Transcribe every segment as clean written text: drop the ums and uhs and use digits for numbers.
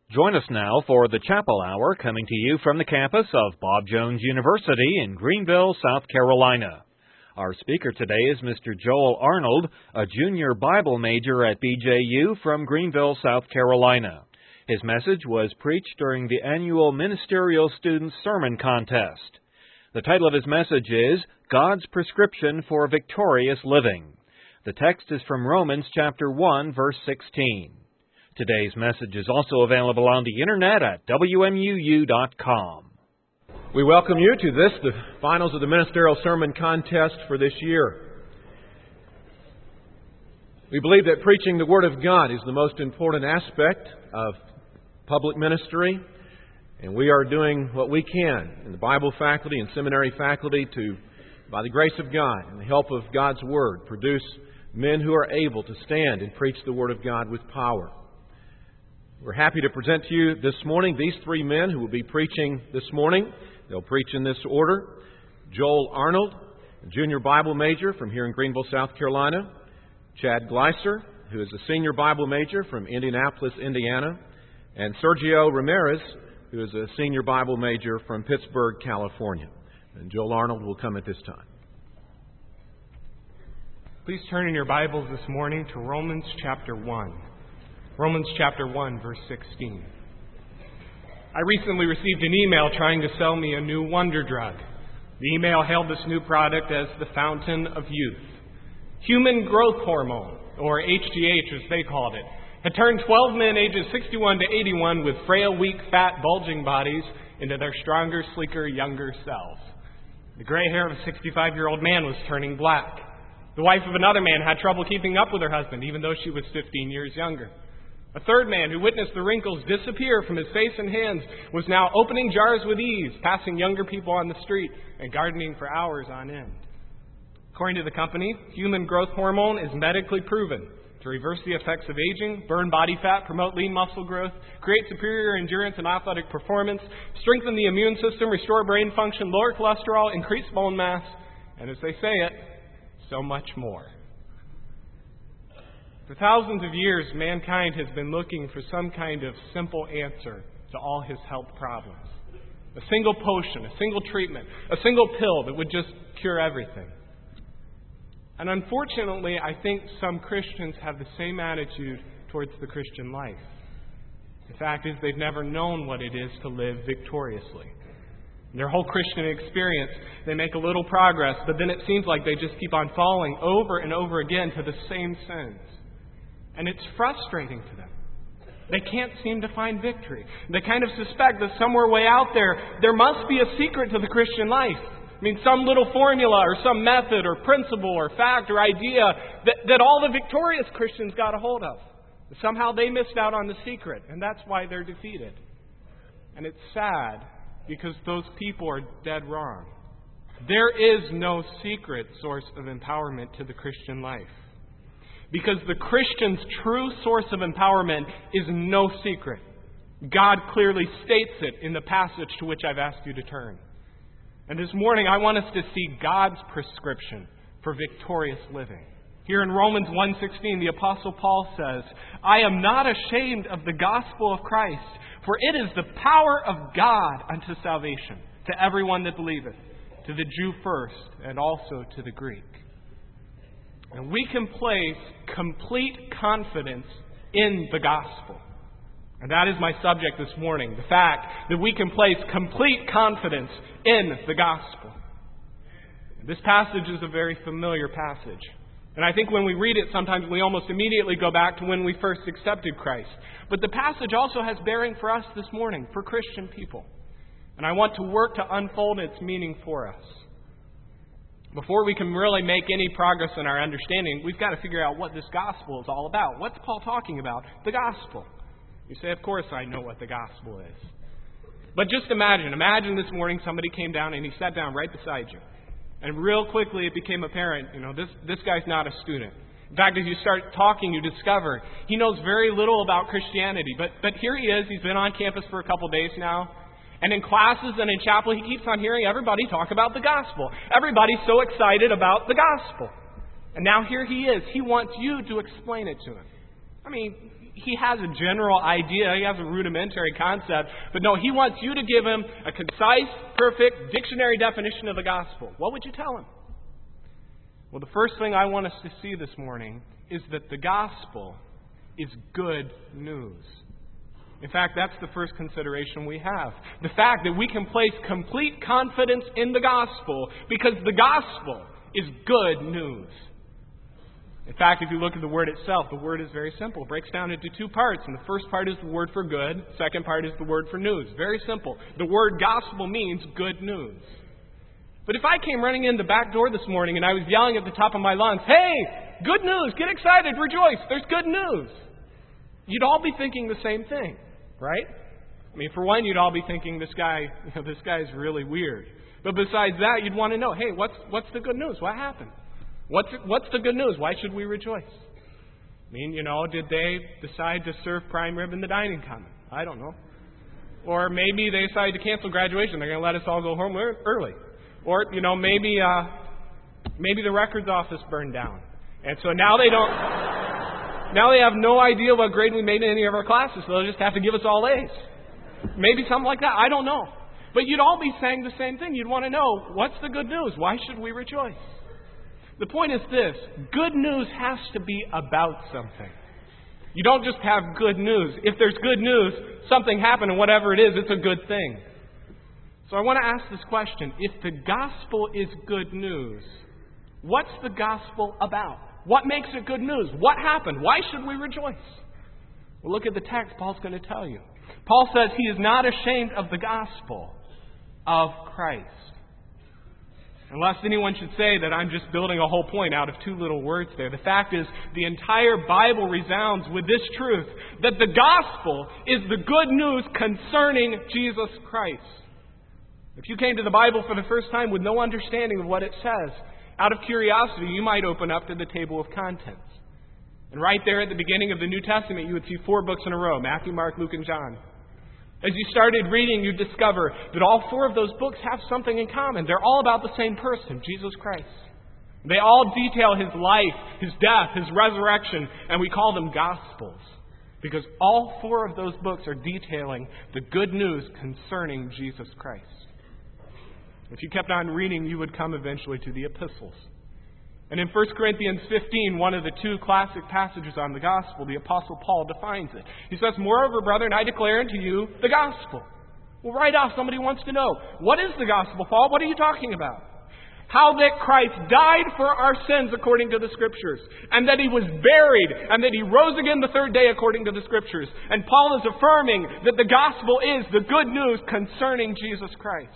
Join us now for the Chapel Hour, coming to you from the campus of Bob Jones University in Greenville, South Carolina. Our speaker today is Mr. Joel Arnold, a junior Bible major at BJU from Greenville, South Carolina. His message was preached during the annual Ministerial Student Sermon Contest. The title of his message is God's Prescription for Victorious Living. The text is from Romans chapter 1, verse 16. Today's message is also available on the internet at WMUU.com. We welcome you to the finals of the Ministerial Sermon Contest for this year. We believe that preaching the Word of God is the most important aspect of public ministry, and we are doing what we can in the Bible faculty and seminary faculty to, by the grace of God and the help of God's Word, produce men who are able to stand and preach the Word of God with power. We're happy to present to you this morning these three men who will be preaching this morning. They'll preach in this order. Joel Arnold, a junior Bible major from here in Greenville, South Carolina. Chad Gleiser, who is a senior Bible major from Indianapolis, Indiana. And Sergio Ramirez, who is a senior Bible major from Pittsburgh, California. And Joel Arnold will come at this time. Please turn in your Bibles this morning to Romans chapter 1. Romans chapter 1, verse 16. I recently received an email trying to sell me a new wonder drug. The email hailed this new product as the fountain of youth. Human growth hormone, or HGH as they called it, had turned 12 men ages 61 to 81 with frail, weak, fat, bulging bodies into their stronger, sleeker, younger selves. The gray hair of a 65-year-old man was turning black. The wife of another man had trouble keeping up with her husband, even though she was 15 years younger. A third man who witnessed the wrinkles disappear from his face and hands was now opening jars with ease, passing younger people on the street, and gardening for hours on end. According to the company, human growth hormone is medically proven to reverse the effects of aging, burn body fat, promote lean muscle growth, create superior endurance and athletic performance, strengthen the immune system, restore brain function, lower cholesterol, increase bone mass, and as they say it, so much more. For thousands of years, mankind has been looking for some kind of simple answer to all his health problems. A single potion, a single treatment, a single pill that would just cure everything. And unfortunately, I think some Christians have the same attitude towards the Christian life. The fact is, they've never known what it is to live victoriously. In their whole Christian experience, they make a little progress, but then it seems like they just keep on falling over and over again to the same sins. And it's frustrating to them. They can't seem to find victory. They kind of suspect that somewhere way out there must be a secret to the Christian life. I mean, some little formula or some method or principle or fact or idea that all the victorious Christians got a hold of. Somehow they missed out on the secret, and that's why they're defeated. And it's sad because those people are dead wrong. There is no secret source of empowerment to the Christian life. Because the Christian's true source of empowerment is no secret. God clearly states it in the passage to which I've asked you to turn. And this morning I want us to see God's prescription for victorious living. Here in Romans 1:16, the Apostle Paul says, I am not ashamed of the gospel of Christ, for it is the power of God unto salvation, to everyone that believeth, to the Jew first, and also to the Greek. And we can place complete confidence in the gospel. And that is my subject this morning, the fact that we can place complete confidence in the gospel. This passage is a very familiar passage. And I think when we read it, sometimes we almost immediately go back to when we first accepted Christ. But the passage also has bearing for us this morning, for Christian people. And I want to work to unfold its meaning for us. Before we can really make any progress in our understanding, we've got to figure out what this gospel is all about. What's Paul talking about? The gospel. You say, of course I know what the gospel is. But just imagine this morning somebody came down and he sat down right beside you. And real quickly it became apparent, this guy's not a student. In fact, as you start talking, you discover he knows very little about Christianity. But here he is. He's been on campus for a couple days now. And in classes and in chapel, he keeps on hearing everybody talk about the gospel. Everybody's so excited about the gospel. And now here he is. He wants you to explain it to him. I mean, he has a general idea. He has a rudimentary concept. But no, he wants you to give him a concise, perfect dictionary definition of the gospel. What would you tell him? Well, the first thing I want us to see this morning is that the gospel is good news. In fact, that's the first consideration we have. The fact that we can place complete confidence in the gospel because the gospel is good news. In fact, if you look at the word itself, the word is very simple. It breaks down into two parts. And the first part is the word for good. The second part is the word for news. Very simple. The word gospel means good news. But if I came running in the back door this morning and I was yelling at the top of my lungs, "Hey, good news, get excited, rejoice, there's good news," you'd all be thinking the same thing. Right? I mean, for one, you'd all be thinking this guy's really weird. But besides that, you'd want to know, hey, what's the good news? What happened? What's the good news? Why should we rejoice? I mean, did they decide to serve prime rib in the dining common? I don't know. Or maybe they decided to cancel graduation. They're going to let us all go home early. Or, maybe the records office burned down. And so now they don't... Now they have no idea what grade we made in any of our classes, so they'll just have to give us all A's. Maybe something like that. I don't know. But you'd all be saying the same thing. You'd want to know, what's the good news? Why should we rejoice? The point is this. Good news has to be about something. You don't just have good news. If there's good news, something happened, and whatever it is, it's a good thing. So I want to ask this question. If the gospel is good news, what's the gospel about? What makes it good news? What happened? Why should we rejoice? Well, look at the text. Paul's going to tell you. Paul says he is not ashamed of the gospel of Christ. Unless anyone should say that I'm just building a whole point out of two little words there. The fact is, the entire Bible resounds with this truth, that the gospel is the good news concerning Jesus Christ. If you came to the Bible for the first time with no understanding of what it says, out of curiosity, you might open up to the table of contents. And right there at the beginning of the New Testament, you would see 4 books in a row, Matthew, Mark, Luke, and John. As you started reading, you'd discover that all 4 of those books have something in common. They're all about the same person, Jesus Christ. They all detail His life, His death, His resurrection, and we call them Gospels. Because all 4 of those books are detailing the good news concerning Jesus Christ. If you kept on reading, you would come eventually to the epistles. And in 1 Corinthians 15, one of the 2 classic passages on the gospel, the Apostle Paul defines it. He says, "Moreover, brethren, I declare unto you the gospel." Well, right off, somebody wants to know, what is the gospel, Paul? What are you talking about? How that Christ died for our sins according to the Scriptures, and that He was buried, and that He rose again the 3rd day according to the Scriptures. And Paul is affirming that the gospel is the good news concerning Jesus Christ.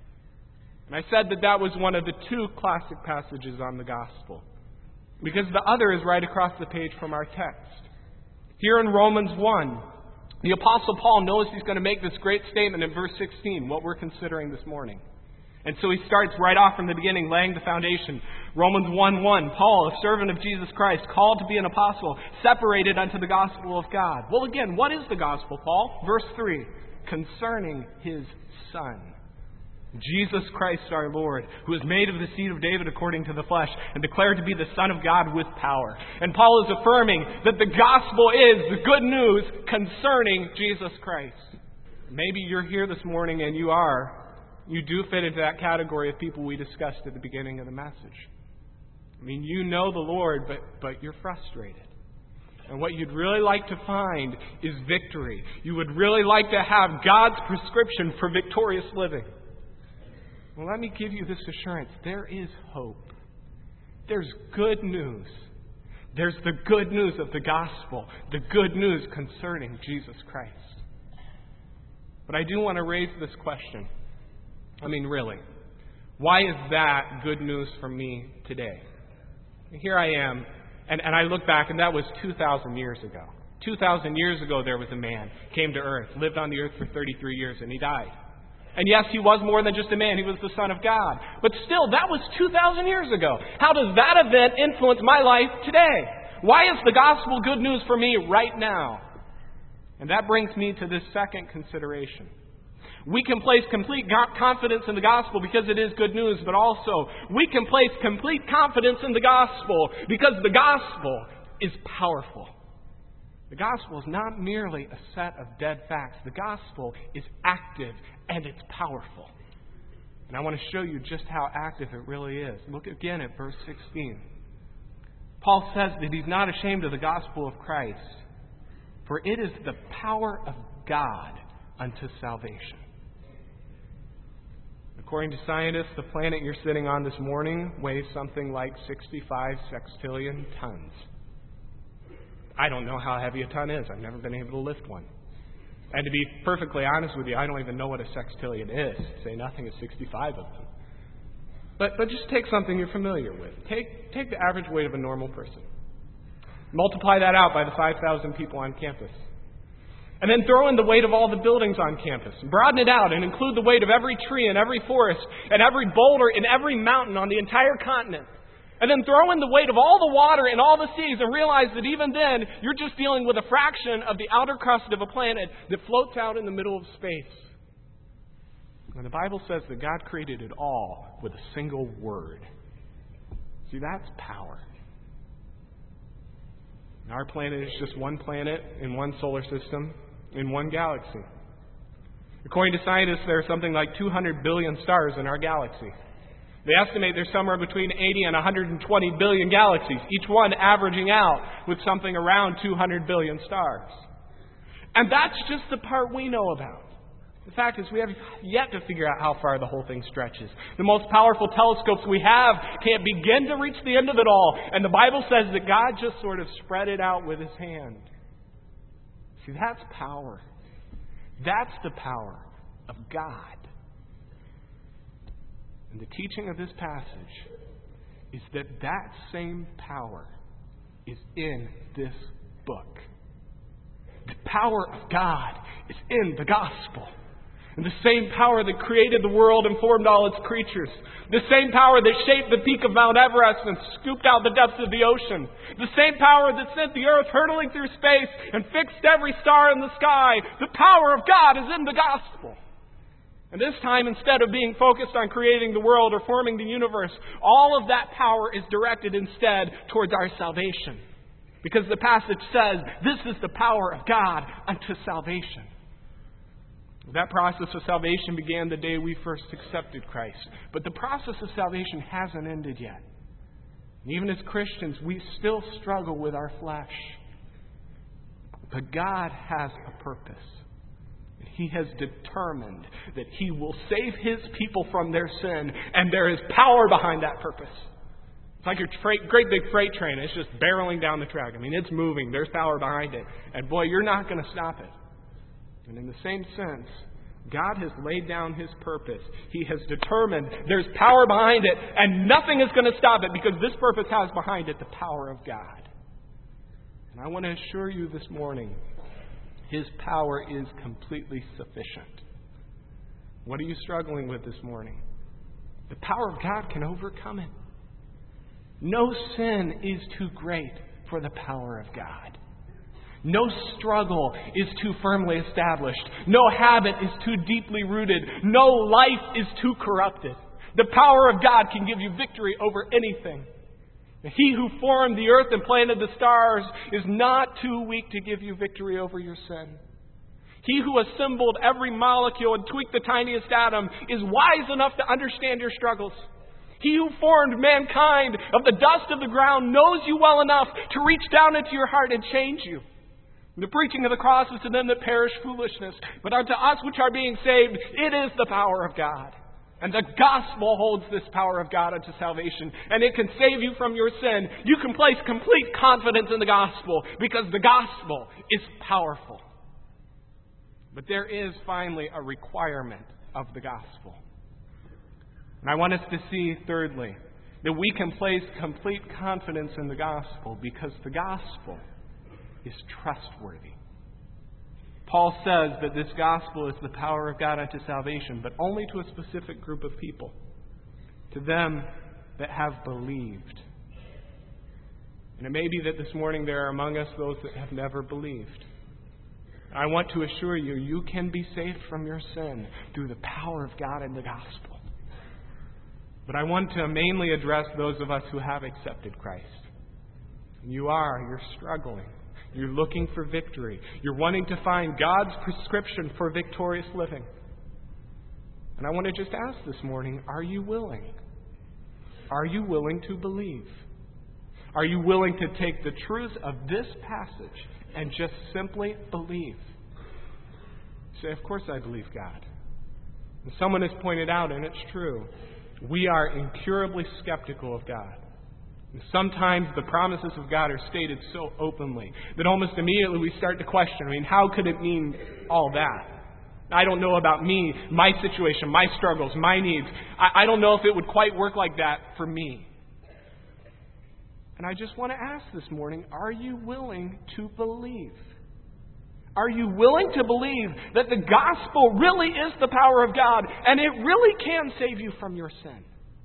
And I said that was one of the 2 classic passages on the gospel, because the other is right across the page from our text. Here in Romans 1, the Apostle Paul knows he's going to make this great statement in verse 16, what we're considering this morning. And so he starts right off from the beginning, laying the foundation. Romans 1:1, Paul, a servant of Jesus Christ, called to be an apostle, separated unto the gospel of God. Well, again, what is the gospel, Paul? Verse 3, concerning His Son, Jesus Christ our Lord, who is made of the seed of David according to the flesh, and declared to be the Son of God with power. And Paul is affirming that the gospel is the good news concerning Jesus Christ. Maybe you're here this morning and you do fit into that category of people we discussed at the beginning of the message. I mean, you know the Lord, but you're frustrated. And what you'd really like to find is victory. You would really like to have God's prescription for victorious living. Well, let me give you this assurance. There is hope. There's good news. There's the good news of the gospel. The good news concerning Jesus Christ. But I do want to raise this question. I mean, really. Why is that good news for me today? Here I am, and I look back, and that was 2,000 years ago. 2,000 years ago, there was a man, came to earth, lived on the earth for 33 years, and he died. And yes, he was more than just a man. He was the Son of God. But still, that was 2,000 years ago. How does that event influence my life today? Why is the gospel good news for me right now? And that brings me to this second consideration. We can place complete confidence in the gospel because it is good news, but also we can place complete confidence in the gospel because the gospel is powerful. The gospel is not merely a set of dead facts. The gospel is active and it's powerful. And I want to show you just how active it really is. Look again at verse 16. Paul says that he's not ashamed of the gospel of Christ, for it is the power of God unto salvation. According to scientists, the planet you're sitting on this morning weighs something like 65 sextillion tons. I don't know how heavy a ton is. I've never been able to lift one. And to be perfectly honest with you, I don't even know what a sextillion is, to say nothing of 65 of them. But just take something you're familiar with. Take the average weight of a normal person. Multiply that out by the 5,000 people on campus. And then throw in the weight of all the buildings on campus. Broaden it out and include the weight of every tree and every forest and every boulder and every mountain on the entire continent. And then throw in the weight of all the water and all the seas and realize that even then, you're just dealing with a fraction of the outer crust of a planet that floats out in the middle of space. And the Bible says that God created it all with a single word. See, that's power. And our planet is just one planet in one solar system, in one galaxy. According to scientists, there are something like 200 billion stars in our galaxy. They estimate there's somewhere between 80 and 120 billion galaxies, each one averaging out with something around 200 billion stars. And that's just the part we know about. The fact is, we have yet to figure out how far the whole thing stretches. The most powerful telescopes we have can't begin to reach the end of it all. And the Bible says that God just sort of spread it out with His hand. See, that's power. That's the power of God. And the teaching of this passage is that that same power is in this book. The power of God is in the gospel. And the same power that created the world and formed all its creatures. The same power that shaped the peak of Mount Everest and scooped out the depths of the ocean. The same power that sent the earth hurtling through space and fixed every star in the sky. The power of God is in the gospel. And this time, instead of being focused on creating the world or forming the universe, all of that power is directed instead towards our salvation. Because the passage says, this is the power of God unto salvation. That process of salvation began the day we first accepted Christ. But the process of salvation hasn't ended yet. And even as Christians, we still struggle with our flesh. But God has a purpose. He has determined that He will save His people from their sin, and there is power behind that purpose. It's like your great big freight train. It's just barreling down the track. I mean, it's moving. There's power behind it. And boy, you're not going to stop it. And in the same sense, God has laid down His purpose. He has determined there's power behind it, and nothing is going to stop it because this purpose has behind it the power of God. And I want to assure you this morning, His power is completely sufficient. What are you struggling with this morning? The power of God can overcome it. No sin is too great for the power of God. No struggle is too firmly established. No habit is too deeply rooted. No life is too corrupted. The power of God can give you victory over anything. He who formed the earth and planted the stars is not too weak to give you victory over your sin. He who assembled every molecule and tweaked the tiniest atom is wise enough to understand your struggles. He who formed mankind of the dust of the ground knows you well enough to reach down into your heart and change you. The preaching of the cross is to them that perish foolishness, but unto us which are being saved, it is the power of God. And the gospel holds this power of God unto salvation, and it can save you from your sin. You can place complete confidence in the gospel, because the gospel is powerful. But there is finally a requirement of the gospel. And I want us to see, thirdly, that we can place complete confidence in the gospel because the gospel is trustworthy. Paul says that this gospel is the power of God unto salvation, but only to a specific group of people, to them that have believed. And it may be that this morning there are among us those that have never believed. I want to assure you, you can be saved from your sin through the power of God in the gospel. But I want to mainly address those of us who have accepted Christ. You're struggling. You're looking for victory. You're wanting to find God's prescription for victorious living. And I want to just ask this morning, are you willing? Are you willing to believe? Are you willing to take the truth of this passage and just simply believe? Say, of course I believe God. And someone has pointed out, and it's true, we are incurably skeptical of God. And sometimes the promises of God are stated so openly that almost immediately we start to question, how could it mean all that? I don't know about me, my situation, my struggles, my needs. I don't know if it would quite work like that for me. And I just want to ask this morning, are you willing to believe? Are you willing to believe that the gospel really is the power of God and it really can save you from your sin?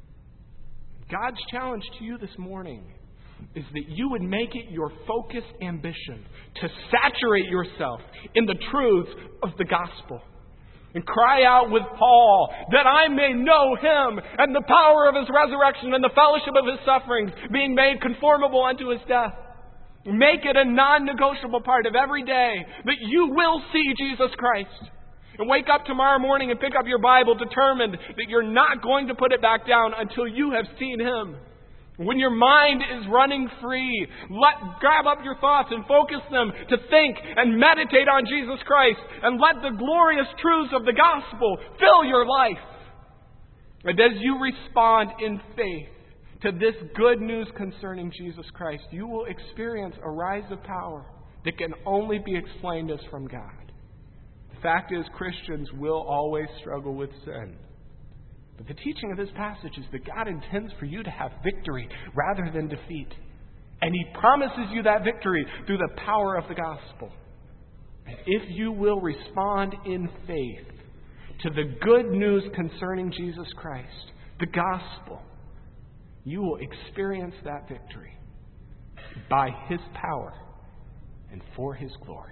God's challenge to you this morning is that you would make it your focused ambition to saturate yourself in the truths of the gospel. And cry out with Paul, that I may know Him and the power of His resurrection and the fellowship of His sufferings, being made conformable unto His death. Make it a non-negotiable part of every day that you will see Jesus Christ. And wake up tomorrow morning and pick up your Bible determined that you're not going to put it back down until you have seen Him. When your mind is running free, grab up your thoughts and focus them to think and meditate on Jesus Christ, and let the glorious truths of the gospel fill your life. And as you respond in faith to this good news concerning Jesus Christ, you will experience a rise of power that can only be explained as from God. The fact is, Christians will always struggle with sin. But the teaching of this passage is that God intends for you to have victory rather than defeat. And He promises you that victory through the power of the gospel. And if you will respond in faith to the good news concerning Jesus Christ, the gospel, you will experience that victory by His power and for His glory.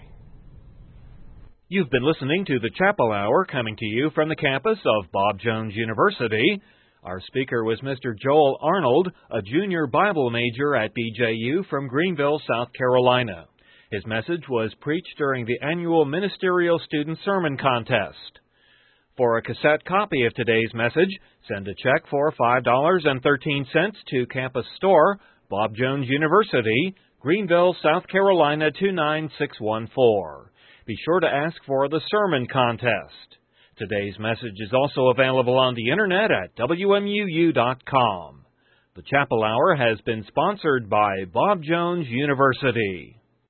You've been listening to the Chapel Hour coming to you from the campus of Bob Jones University. Our speaker was Mr. Joel Arnold, a junior Bible major at BJU from Greenville, South Carolina. His message was preached during the annual Ministerial Student Sermon Contest. For a cassette copy of today's message, send a check for $5.13 to Campus Store, Bob Jones University, Greenville, South Carolina 29614. Be sure to ask for the Sermon Contest. Today's message is also available on the Internet at WMUU.com. The Chapel Hour has been sponsored by Bob Jones University.